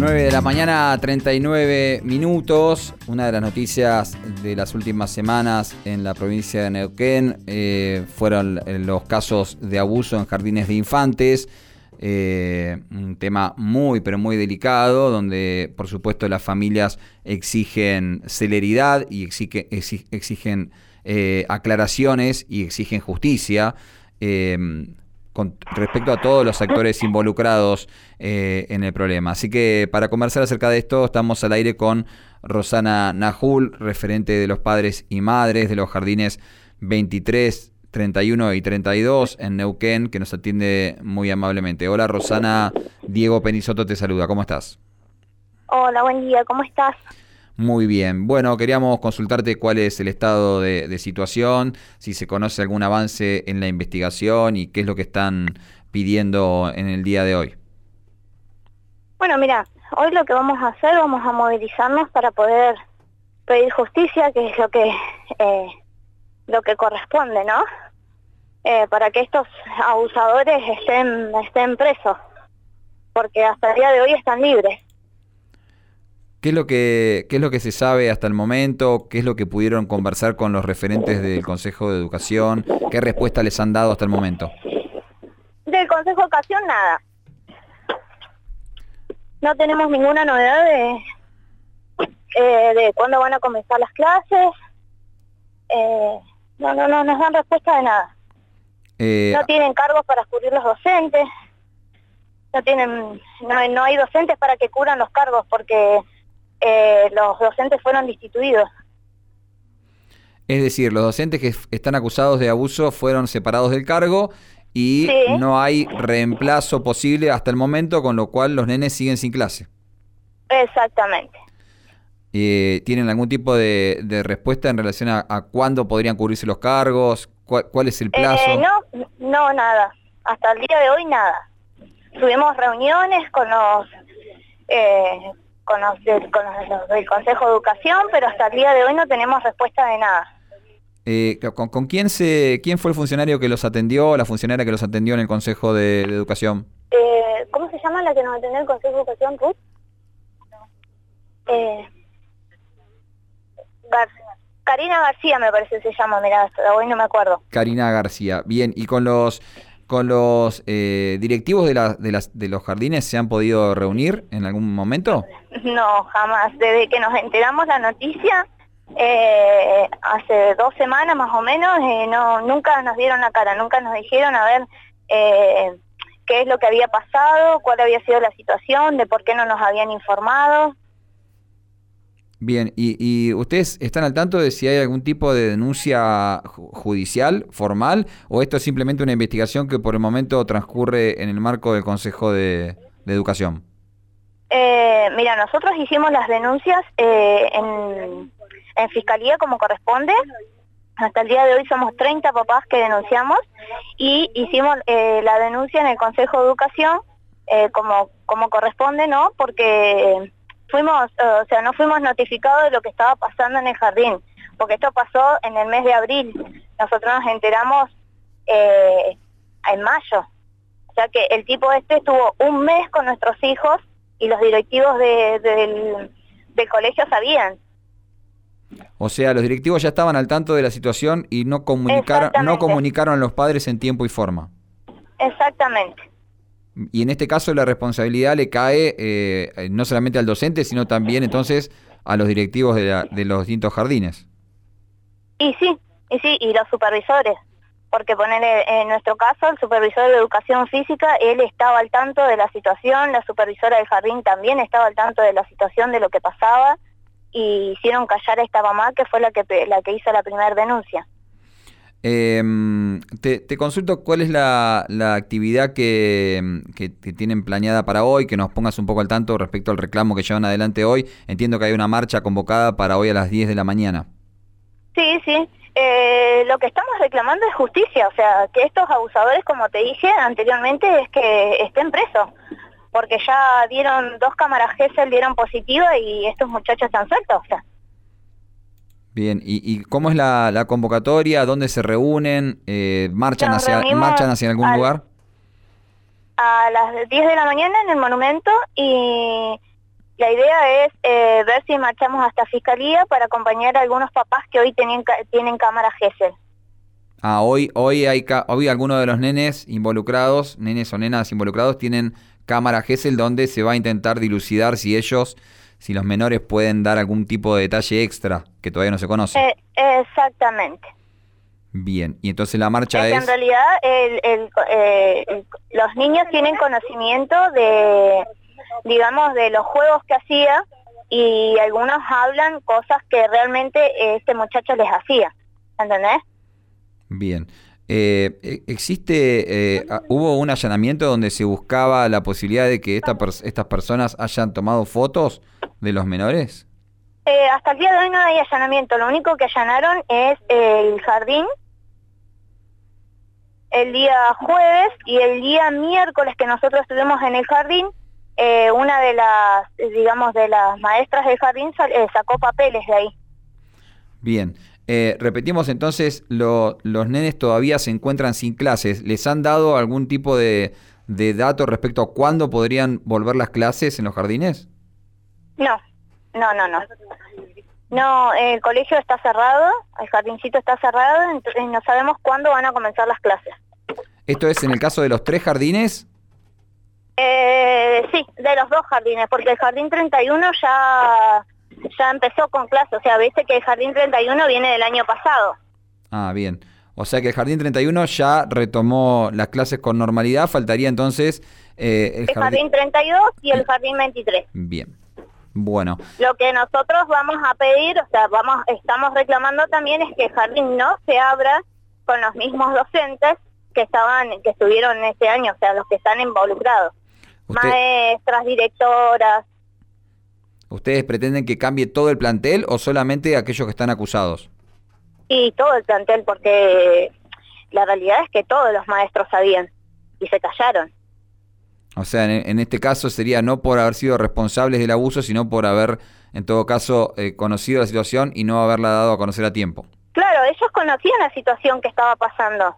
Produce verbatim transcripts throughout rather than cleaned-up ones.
nueve de la mañana, treinta y nueve minutos. Una de las noticias de las últimas semanas en la provincia de Neuquén eh, fueron los casos de abuso en jardines de infantes. Eh, un tema muy, pero muy delicado, donde por supuesto las familias exigen celeridad y exige, exigen eh, aclaraciones y exigen justicia. Eh, con respecto a todos los actores involucrados eh, en el problema. Así que para conversar acerca de esto estamos al aire con Rosana Najul, referente de los padres y madres de los jardines veintitrés, treinta y uno y treinta y dos en Neuquén, que nos atiende muy amablemente. Hola Rosana, Diego Penisoto te saluda, ¿cómo estás? Hola, buen día, ¿cómo estás? Muy bien. Bueno, queríamos consultarte cuál es el estado de, de situación, si se conoce algún avance en la investigación y qué es lo que están pidiendo en el día de hoy. Bueno, mira, hoy lo que vamos a hacer, vamos a movilizarnos para poder pedir justicia, que es lo que eh, lo que corresponde, ¿no? Eh, para que estos abusadores estén, estén presos, porque hasta el día de hoy están libres. ¿Qué es lo que qué es lo que se sabe hasta el momento? ¿Qué es lo que pudieron conversar con los referentes del Consejo de Educación? ¿Qué respuesta les han dado hasta el momento? Del Consejo de Educación, nada. No tenemos ninguna novedad de, eh, de cuándo van a comenzar las clases. Eh, no, no, no nos dan respuesta de nada. Eh, no tienen cargos para cubrir los docentes. No tienen, no, no hay docentes para que cubran los cargos porque Eh, los docentes fueron destituidos. Es decir, los docentes que están acusados de abuso fueron separados del cargo y sí. No hay reemplazo posible hasta el momento, con lo cual los nenes siguen sin clase. Exactamente. Eh, ¿Tienen algún tipo de, de respuesta en relación a, a cuándo podrían cubrirse los cargos? ¿Cuál, cuál es el plazo? Eh, no, no, nada. Hasta el día de hoy nada. Tuvimos reuniones con los... Eh, Con los, de, con los del Consejo de Educación, pero hasta el día de hoy no tenemos respuesta de nada. Eh, ¿con, ¿Con quién se quién fue el funcionario que los atendió, la funcionaria que los atendió en el Consejo de, de Educación? Eh, ¿Cómo se llama la que nos atendió en el Consejo de Educación, Ruth? Eh, Gar Karina García me parece que se llama, mirá, hasta hoy no me acuerdo. Karina García, bien, y con los... ¿Con los eh, directivos de, la, de, las, de los jardines se han podido reunir en algún momento? No, jamás. Desde que nos enteramos la noticia, eh, hace dos semanas más o menos, eh, no nunca nos dieron la cara, nunca nos dijeron a ver eh, qué es lo que había pasado, cuál había sido la situación, de por qué no nos habían informado. Bien, ¿y, y ustedes están al tanto de si hay algún tipo de denuncia judicial, formal, o esto es simplemente una investigación que por el momento transcurre en el marco del Consejo de, de Educación? Eh, mira, nosotros hicimos las denuncias eh, en, en Fiscalía como corresponde. Hasta el día de hoy somos treinta papás que denunciamos y hicimos eh, la denuncia en el Consejo de Educación eh, como, como corresponde, ¿no? Porque... Fuimos, o sea, no fuimos notificados de lo que estaba pasando en el jardín, porque esto pasó en el mes de abril. Nosotros nos enteramos eh, en mayo. O sea que el tipo este estuvo un mes con nuestros hijos y los directivos de, de, del, del colegio sabían. O sea, los directivos ya estaban al tanto de la situación y no comunicaron, no comunicaron a los padres en tiempo y forma. Exactamente. Y en este caso la responsabilidad le cae eh, no solamente al docente, sino también entonces a los directivos de, la, de los distintos jardines. Y sí, y sí, y los supervisores, porque ponerle en nuestro caso, el supervisor de educación física, él estaba al tanto de la situación, la supervisora del jardín también estaba al tanto de la situación, de lo que pasaba, y hicieron callar a esta mamá que fue la que, la que hizo la primera denuncia. Eh, te, te consulto cuál es la, la actividad que, que, que tienen planeada para hoy, que nos pongas un poco al tanto respecto al reclamo que llevan adelante hoy. Entiendo que hay una marcha convocada para hoy a las diez de la mañana. Sí, sí. Eh, lo que estamos reclamando es justicia, o sea, que estos abusadores, como te dije anteriormente, es que estén presos, porque ya dieron dos cámaras Gesell, dieron positiva y estos muchachos están sueltos, o sea. Bien, ¿y, y cómo es la, la convocatoria? ¿Dónde se reúnen? Eh, ¿marchan, hacia, ¿Marchan hacia algún al, lugar? A las diez de la mañana en el monumento y La idea es eh, ver si marchamos hasta Fiscalía para acompañar a algunos papás que hoy tenían, tienen cámara Gesell. Ah, hoy, hoy hay hoy algunos de los nenes involucrados, nenes o nenas involucrados, tienen cámara Gesell donde se va a intentar dilucidar si ellos, si los menores pueden dar algún tipo de detalle extra que todavía no se conoce. Eh, exactamente. Bien, y entonces la marcha es... es... En realidad el, el, eh, el, los niños tienen conocimiento de, digamos, de los juegos que hacía, y algunos hablan cosas que realmente este muchacho les hacía, ¿entendés? Bien. Eh, ¿Existe, eh, hubo un allanamiento donde se buscaba la posibilidad de que esta pers estas personas hayan tomado fotos de los menores? Eh, hasta el día de hoy no hay allanamiento, lo único que allanaron es el jardín el día jueves, y el día miércoles que nosotros estuvimos en el jardín, eh, una de las, digamos, de las maestras del jardín eh, sacó papeles de ahí. Bien. Eh, repetimos entonces, lo, los nenes todavía se encuentran sin clases. ¿Les han dado algún tipo de, de dato respecto a cuándo podrían volver las clases en los jardines? No, no, no, no. No, el colegio está cerrado, el jardincito está cerrado, entonces no sabemos cuándo van a comenzar las clases. ¿Esto es en el caso de los tres jardines? Eh, sí, de los dos jardines, porque el jardín treinta y uno ya... ya empezó con clase, o sea, viste que el Jardín treinta y uno viene del año pasado. Ah, bien. O sea que el Jardín treinta y uno ya retomó las clases con normalidad, faltaría entonces... Eh, el, el Jardín... Jardín treinta y dos y el Jardín veintitrés. Bien, bueno. Lo que nosotros vamos a pedir, o sea, vamos, estamos reclamando también es que el Jardín no se abra con los mismos docentes que estaban, que estuvieron este año, o sea, los que están involucrados. Usted... Maestras, directoras... ¿Ustedes pretenden que cambie todo el plantel o solamente aquellos que están acusados? Y todo el plantel, porque la realidad es que todos los maestros sabían y se callaron. O sea, en, en este caso sería no por haber sido responsables del abuso, sino por haber, en todo caso, eh, conocido la situación y no haberla dado a conocer a tiempo. Claro, ellos conocían la situación que estaba pasando.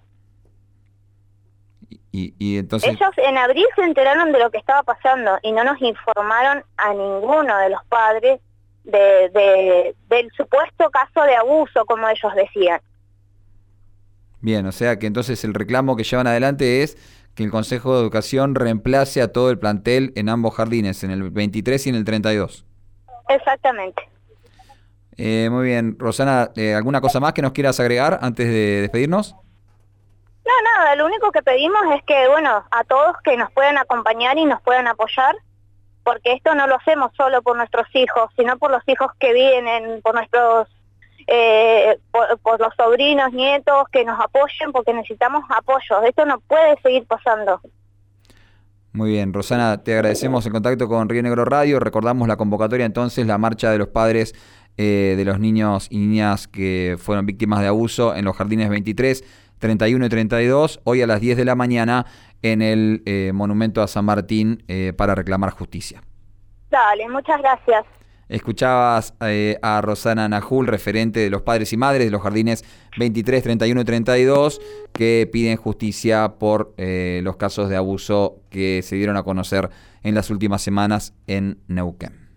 Y, y entonces... Ellos en abril se enteraron de lo que estaba pasando y no nos informaron a ninguno de los padres de, de, del supuesto caso de abuso, como ellos decían. Bien, o sea que entonces el reclamo que llevan adelante es que el Consejo de Educación reemplace a todo el plantel en ambos jardines, en el veintitrés y en el treinta y dos. Exactamente. Eh, muy bien. Rosana, eh, ¿alguna cosa más que nos quieras agregar antes de despedirnos? No, nada, lo único que pedimos es que, bueno, a todos que nos puedan acompañar y nos puedan apoyar, porque esto no lo hacemos solo por nuestros hijos, sino por los hijos que vienen, por nuestros, eh, por, por los sobrinos, nietos, que nos apoyen, porque necesitamos apoyo. Esto no puede seguir pasando. Muy bien, Rosana, te agradecemos el contacto con Río Negro Radio. Recordamos la convocatoria entonces, la marcha de los padres eh, de los niños y niñas que fueron víctimas de abuso en los jardines veintitrés, treinta y uno y treinta y dos, hoy a las diez de la mañana en el eh, Monumento a San Martín eh, para reclamar justicia. Dale, muchas gracias. Escuchabas eh, a Rosana Najul, referente de los padres y madres de los jardines veintitrés, treinta y uno y treinta y dos, que piden justicia por eh, los casos de abuso que se dieron a conocer en las últimas semanas en Neuquén.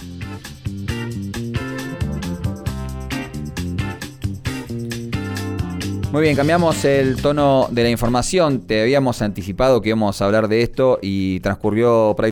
Muy bien, cambiamos el tono de la información. Te habíamos anticipado que íbamos a hablar de esto y transcurrió prácticamente